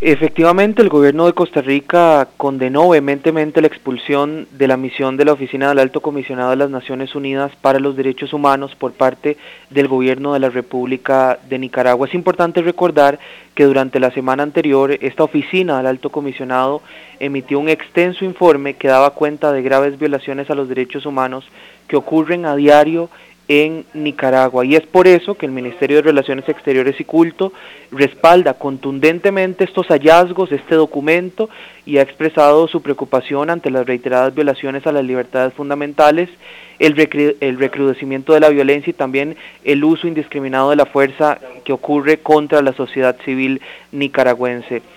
Efectivamente, el gobierno de Costa Rica condenó vehementemente la expulsión de la misión de la Oficina del Alto Comisionado de las Naciones Unidas para los Derechos Humanos por parte del gobierno de la República de Nicaragua. Es importante recordar que durante la semana anterior esta oficina del Alto Comisionado emitió un extenso informe que daba cuenta de graves violaciones a los derechos humanos que ocurren a diario en Nicaragua, y es por eso que el Ministerio de Relaciones Exteriores y Culto respalda contundentemente estos hallazgos, este documento, y ha expresado su preocupación ante las reiteradas violaciones a las libertades fundamentales, el recrudecimiento de la violencia y también el uso indiscriminado de la fuerza que ocurre contra la sociedad civil nicaragüense.